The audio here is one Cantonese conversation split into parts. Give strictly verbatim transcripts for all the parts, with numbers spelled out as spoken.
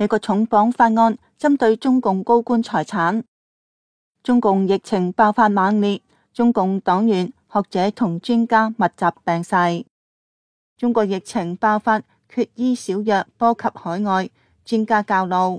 美國重磅法案針對中共高官財產。中共疫情爆發猛烈，中共黨員、學者同專家密集病逝。中國疫情爆發，缺醫少藥波及海外，專家教路。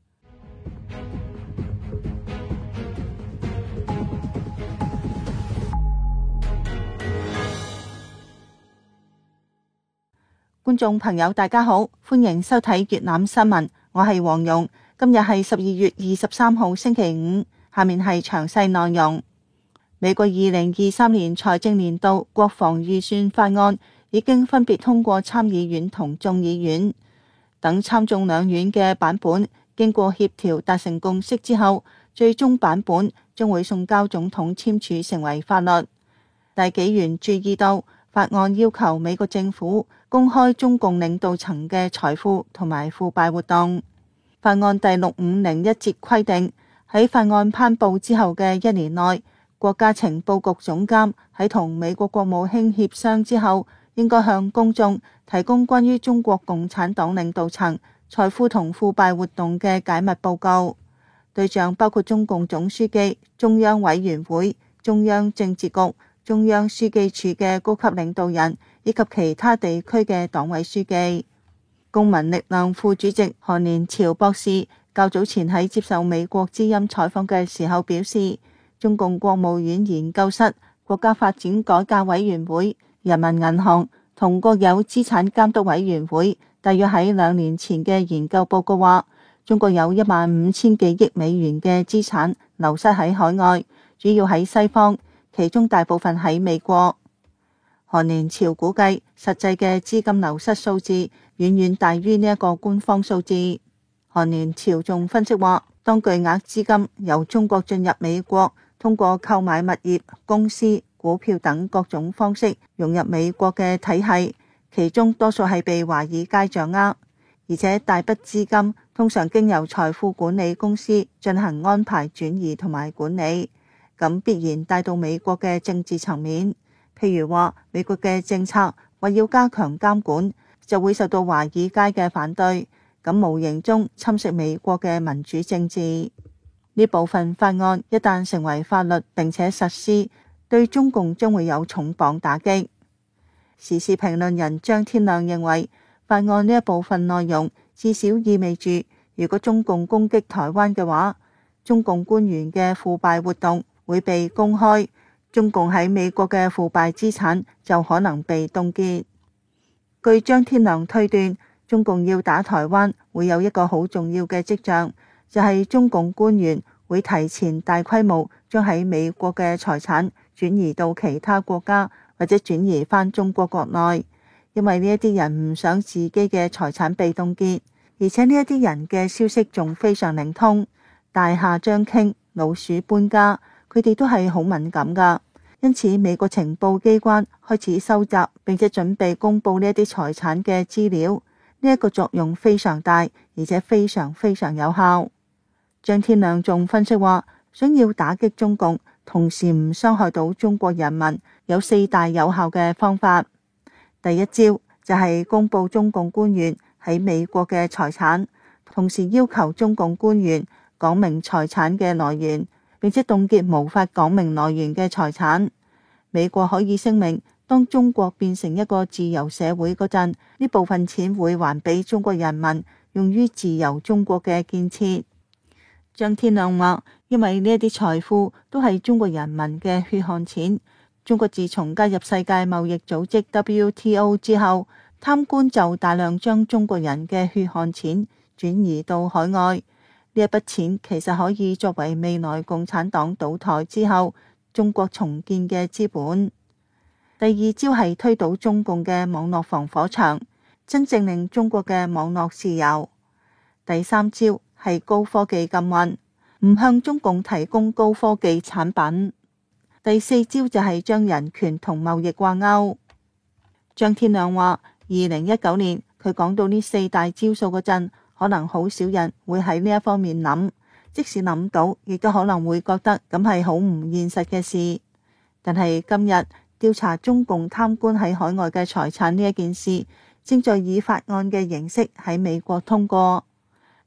觀眾朋友大家好，歡迎收睇粵覽新聞，我係黃蓉。今日係十二月二十三號星期五，下面係詳細內容。美國二零二三年財政年度國防預算法案已經分別通過參議院同眾議院等參眾兩院嘅版本，經過協調達成共識之後，最終版本將會送交總統簽署成為法律。但紀元注意到，法案要求美國政府公開中共領導層嘅財富同埋腐敗活動。法案第六五零一節規定，喺法案頒布之後嘅一年內，國家情報局總監喺同美國國務卿協商之後，應該向公眾提供關於中國共產黨領導層財富同腐敗活動嘅解密報告，對象包括中共總書記、中央委員會、中央政治局、中央書記處嘅高級領導人以及其他地區嘅黨委書記。公民力量副主席韓連朝博士較早前喺接受美國之音採訪嘅時候表示，中共國務院研究室、國家發展改革委員會、人民銀行同國有資產監督委員會大約喺兩年前嘅研究報告話，中國有一萬五千幾億美元嘅資產流失喺海外，主要喺西方，其中大部分喺美國。韓連朝估計，實際嘅資金流失數字遠遠大於呢一個官方數字。韓連朝仲分析話，當巨額資金由中國進入美國，通過購買物業、公司、股票等各種方式融入美國嘅體系，其中多數係被華爾街掌握，而且大筆資金通常經由財富管理公司進行安排、轉移同埋管理，咁必然帶到美國嘅政治層面。譬如話，美國嘅政策話要加強監管，就會受到華爾街嘅反對，咁無形中侵蝕美國嘅民主政治。呢部分法案一旦成為法律並且實施，對中共將會有重磅打擊。時事評論人張天亮認為，法案呢一部分內容至少意味住，如果中共攻擊台灣嘅話，中共官員嘅腐敗活動會被公開，中共喺美國嘅腐敗資產就可能被凍結。據張天亮推斷，中共要打台灣會有一個好重要嘅跡象，就係中共官員會提前大規模將喺美國嘅財產轉移到其他國家，或者轉移返中國國內，因為呢一啲人唔想自己嘅財產被凍結，而且呢一啲人嘅消息仲非常靈通，大廈將傾，老鼠搬家，佢哋都係好敏感噶。因此美國情報機關開始收集並且準備公布呢一啲財產嘅資料，呢一個作用非常大，而且非常非常有效。張天亮仲分析話，想要打擊中共，同時唔傷害到中國人民，有四大有效嘅方法。第一招就係公布中共官員喺美國嘅財產，同時要求中共官員講明財產嘅來源，並且凍結無法講明來源嘅財產。美國可以聲明，當中國變成一個自由社會嗰陣，呢部分錢會還俾中國人民，用於自由中國嘅建設。張天亮話，因為呢一啲財富都係中國人民嘅血汗錢，中國自從加入世界貿易組織 W T O 之後，貪官就大量將中國人嘅血汗錢轉移到海外。呢一筆錢其實可以作為未來共產黨倒台之後中國重建嘅資本。第二招係推倒中共嘅網絡防火牆，真正令中國嘅網絡自由。第三招係高科技禁運，唔向中共提供高科技產品。第四招就係將人權同貿易掛鈎。張天亮話，二零一九年佢講到呢四大招數嗰陣，可能好少人會喺呢一方面諗，即使諗到，亦都可能會覺得咁係好唔現實嘅事。但係今日調查中共貪官喺海外嘅財產呢一件事，正在以法案嘅形式喺美國通過。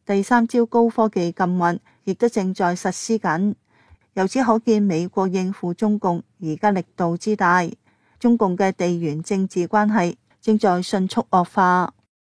第三招高科技禁運亦都正在實施緊。由此可見，美國應付中共而家力度之大，中共嘅地緣政治關係正在迅速惡化。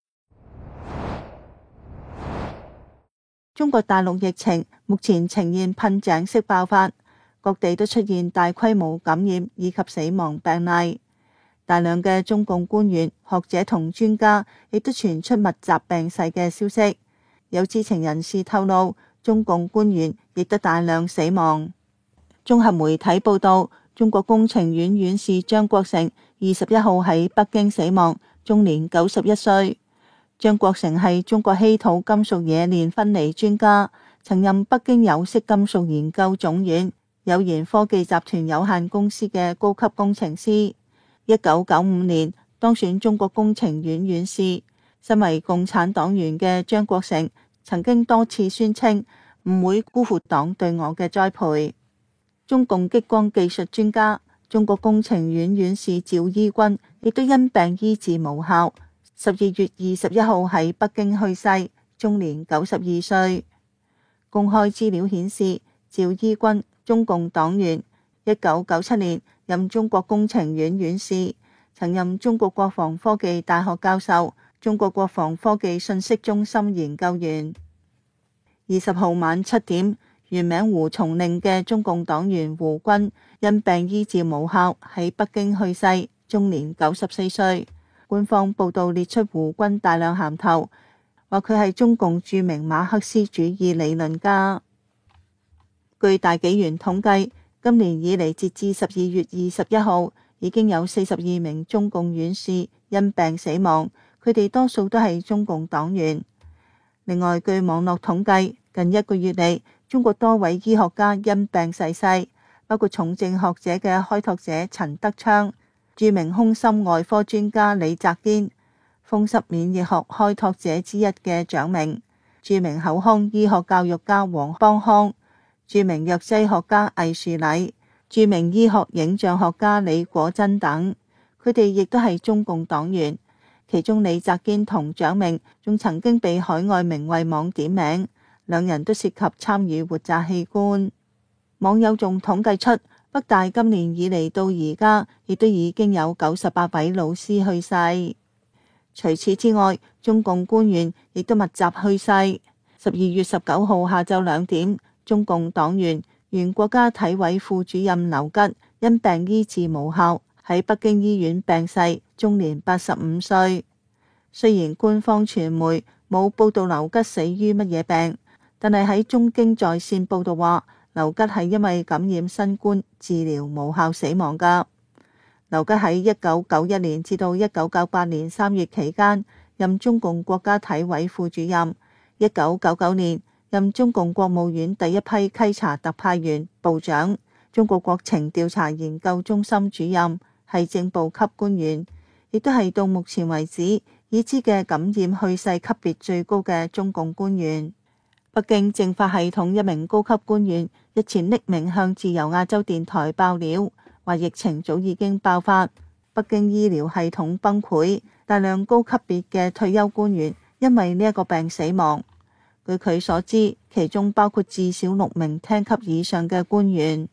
中國大陸疫情目前呈現噴井式爆發，各地都出現大規模感染以及死亡病例。大量嘅中共官員、學者同專家亦都傳出密集病逝嘅消息。有知情人士透露，中共官員亦都大量死亡。綜合媒體報道，中國工程院院士張國成二十一號喺北京死亡，終年九十一歲。張國成係中國稀土金屬冶煉分離專家，曾任北京有色金屬研究總院、友研科技集團有限公司嘅高級工程師。一九九五年當選中國工程院院士。身為共產黨員嘅張國成曾經多次宣稱唔會辜負黨對我嘅栽培。中共激光技術專家、中國工程院院士趙伊軍亦都因病醫治無效，十二月二十一號喺北京去世，終年九十二歲。公開資料顯示，趙伊軍，中共黨員，一九九七年任中國工程院院士，曾任中國國防科技大學教授、中國國防科技信息中心研究員。二十號晚七點，原名胡松令嘅中共黨員胡軍因病醫治無效喺北京去世，終年九十四歲。官方報道列出胡軍大量銜頭，話佢係中共著名馬克思主義理論家。據大紀元統計，今年以嚟截至十二月二十一號，已經有四十二名中共院士因病死亡，佢哋多數都係中共黨員。另外，據網絡統計，近一個月嚟，中國多位醫學家因病逝世，包括重症學者嘅開拓者陳德昌、著名胸心外科專家李澤堅、風濕免疫學開拓者之一嘅蔣明、著名口腔醫學教育家黃邦康、著名藥劑學家魏樹禮、著名醫學影像學家李果真等，佢哋亦都係中共黨員。其中李澤堅同蔣明仲曾經被海外名衛網點名，兩人都涉及參與活摘器官。網友仲統計出，北大今年以嚟到而家，亦都已經有九十八位老師去世。除此之外，中共官員亦都密集去世。十二月十九號下晝兩點，中共黨員、原國家體委副主任劉吉因病醫治無效，喺北京醫院病逝，終年八十五歲。雖然官方傳媒冇報道劉吉死於乜嘢病，但係喺中京在線報道話，劉吉係因為感染新冠治療無效死亡㗎。劉吉喺一九九一年至到一九九八年三月期間任中共國家體委副主任，一九九九年任中共國務院第一批稽查特派員部長，中國國情調查研究中心主任，係正部級官員，亦都係到目前為止已知嘅感染去世級別最高嘅中共官員。北京政法系統一名高級官員日前匿名向自由亞洲電台爆料，話疫情早已經爆發，北京醫療系統崩潰，大量高級別嘅退休官員因為呢一個病死亡。據佢所知，其中包括至少六名廳級以上嘅官員。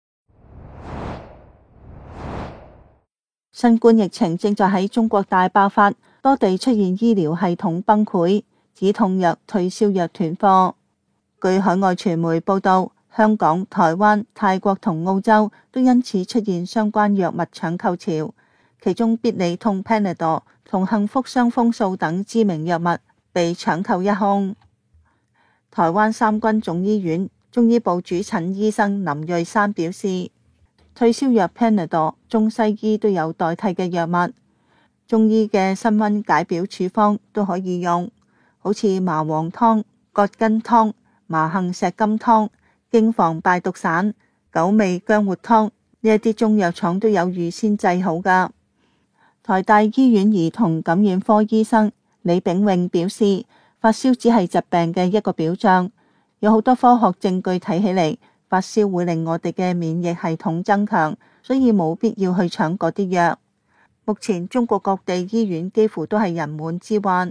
新冠疫情正在喺中國大爆發，多地出現醫療系統崩潰，止痛藥、退燒藥斷貨。據海外傳媒報道，香港、台灣、泰國同澳洲都因此出現相關藥物搶購潮，其中必理痛 Panadol 同幸福傷風素等知名藥物被搶購一空。台灣三軍總醫院中醫部主診醫生林瑞山表示，退燒藥 Panadol 中西醫都有代替嘅藥物，中醫嘅辛溫解表處方都可以用，好似麻黃湯、葛根湯、麻杏石甘湯、經防敗毒散、九味薑活湯，呢一啲中藥廠都有預先製好㗎。台大醫院兒童感染科醫生李炳永表示，發燒只係疾病嘅一個表象，有好多科學證據睇起嚟，發燒會令我哋嘅免疫系統增強，所以冇必要去搶嗰啲藥。目前中國各地醫院幾乎都係人滿之患，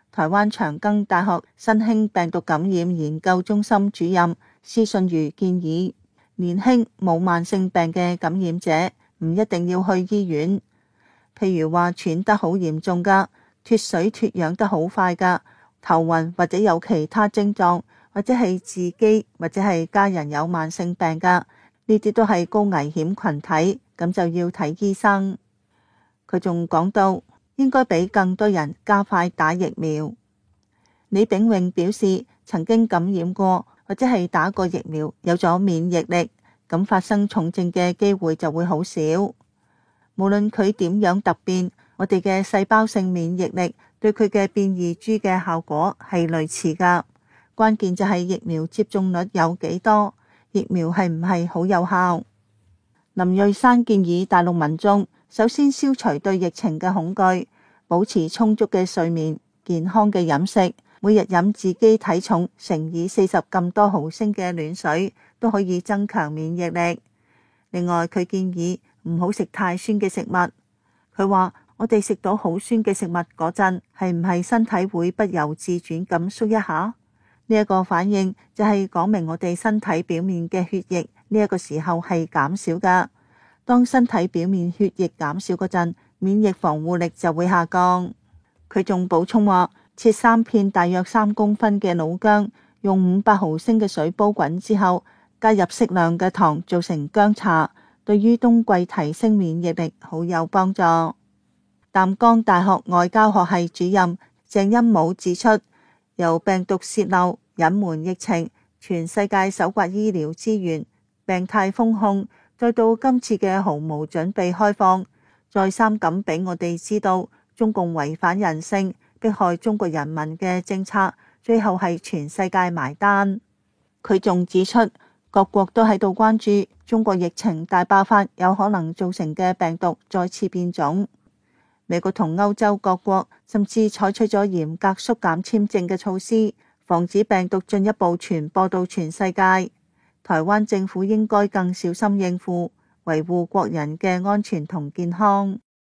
台灣長庚大學新興病毒感染研究中心主任施信如建議，年輕冇慢性病嘅感染者唔一定要去醫院，譬如話喘得好嚴重㗎、脫水脫氧得好快㗎、頭暈或者有其他症狀，或者係自己或者係家人有慢性病㗎，呢啲都係高危險群體，咁就要睇醫生。佢仲講到，應該俾更多人加快打疫苗。李炳榮表示，曾經感染過或者係打過疫苗，有咗免疫力，咁發生重症嘅機會就會好少。無論佢點樣突變，我哋嘅細胞性免疫力對佢嘅變異株嘅效果係類似㗎。關鍵就係疫苗接種率有幾多，疫苗係唔係好有效。林瑞山建議大陸民眾首先消除對疫情嘅恐懼，保持充足嘅睡眠、健康嘅飲食，每日飲自己體重乘以四十咁多毫升嘅暖水，都可以增強免疫力。另外，佢建議唔好食太酸嘅食物。佢話我哋食到好酸嘅食物嗰陣，係唔係身體會不由自主咁縮一下？呢一個反應就係講明我哋身體表面嘅血液呢一個時候係減少㗎。當身體表面血液減少嗰陣，免疫防護力就會下降。佢仲補充話，切三片大約三公分嘅老薑，用五百毫升嘅水煲滾之後，加入適量嘅糖做成薑茶，對於冬季提升免疫力好有幫助。淡江大學外交學系主任鄭欽武指出，由病毒洩漏、隱瞞疫情、全世界搜刮醫療資源、病態封控，再到今次嘅毫無準備開放，再三咁俾我哋知道中共違反人性、迫害中國人民嘅政策，最後係全世界埋單。佢仲指出，各國都喺度關注中國疫情大爆發有可能造成嘅病毒再次變種。美國同歐洲各國甚至採取咗嚴格縮減簽證嘅措施，防止病毒進一步傳播到全世界。台灣政府應該更小心應付，維護國人嘅安全同健康。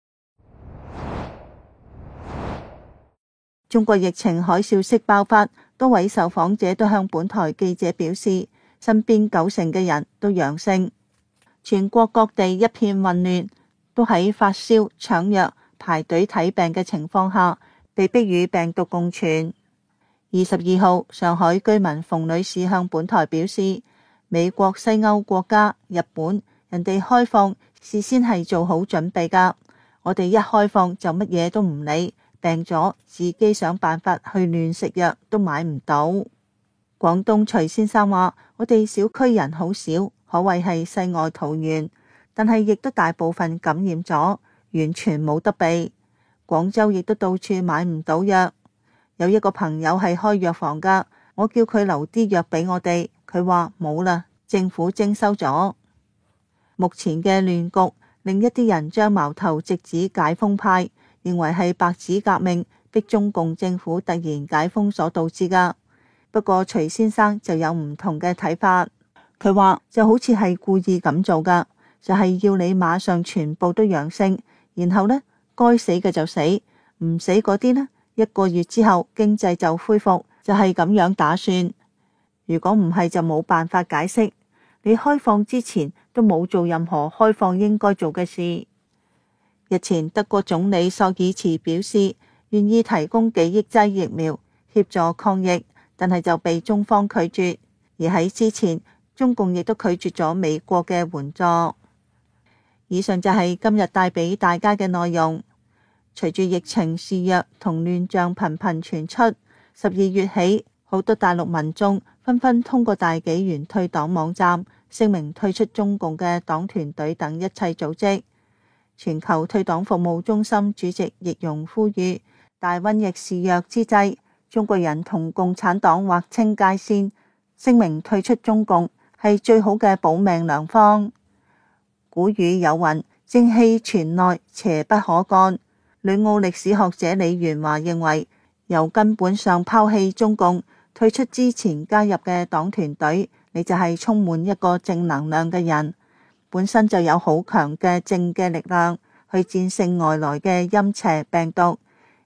中國疫情海嘯式爆發，多位受訪者都向本台記者表示，身邊九成嘅人都陽性，全國各地一片混亂，都喺發燒、搶藥、排隊睇病嘅情況下，被迫與病毒共存。二十二號，上海居民馮女士向本台表示，美國、西歐國家、日本，人哋開放事先係做好準備㗎，我哋一開放就乜嘢都唔理，病咗自己想辦法去亂食藥都買唔到。廣東徐先生話，我哋小區人好少，可謂係世外桃源，但係亦都大部分感染咗，完全冇得避。廣州亦都到處買唔到藥，有一個朋友係開藥房㗎，我叫佢留啲藥俾我哋，佢話冇啦，政府徵收咗。目前嘅亂局令一啲人將矛頭直指解封派，認為係白紙革命逼中共政府突然解封所導致㗎。不過徐先生就有唔同嘅睇法，佢話就好似係故意咁做㗎，就係要你馬上全部都陽性，然後呢，該死嘅就死，唔死嗰啲呢，一個月之後經濟就恢復，就係咁樣打算。如果唔係就冇辦法解釋，你開放之前都冇做任何開放應該做嘅事。日前德國總理朔爾茨表示願意提供幾億劑疫苗協助抗疫，但係就被中方拒絕。而喺之前，中共亦都拒絕咗美國嘅援助。以上就係今日帶俾大家嘅內容。隨住疫情肆虐同亂象頻頻傳出，十二月起，好多大陸民眾紛紛通過大紀元退黨網站聲明退出中共嘅黨團隊等一切組織。全球退黨服務中心主席易容呼籲，大瘟疫肆虐之際，中國人同共產黨劃清界線，聲明退出中共係最好嘅保命良方。古語有云，正氣存內，邪不可幹。旅澳歷史學者李元華認為，由根本上拋棄中共，退出之前加入嘅黨團隊，你就係充滿一個正能量嘅人，本身就有好強嘅正嘅力量去戰勝外來嘅陰邪病毒。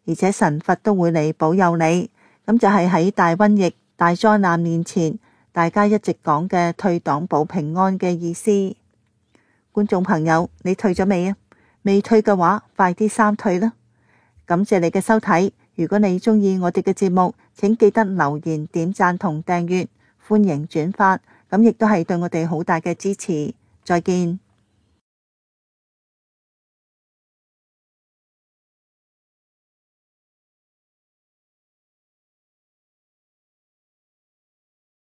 而且神佛都會嚟保佑你。咁就係喺大瘟疫、大災難面前，大家一直講嘅退黨保平安嘅意思。觀眾朋友，你退咗未啊？未退嘅話，快啲三退啦！感謝你嘅收睇。如果你鍾意我哋嘅節目，請記得留言、點讚同訂閱，歡迎轉發，咁亦都係對我哋好大嘅支持。再見。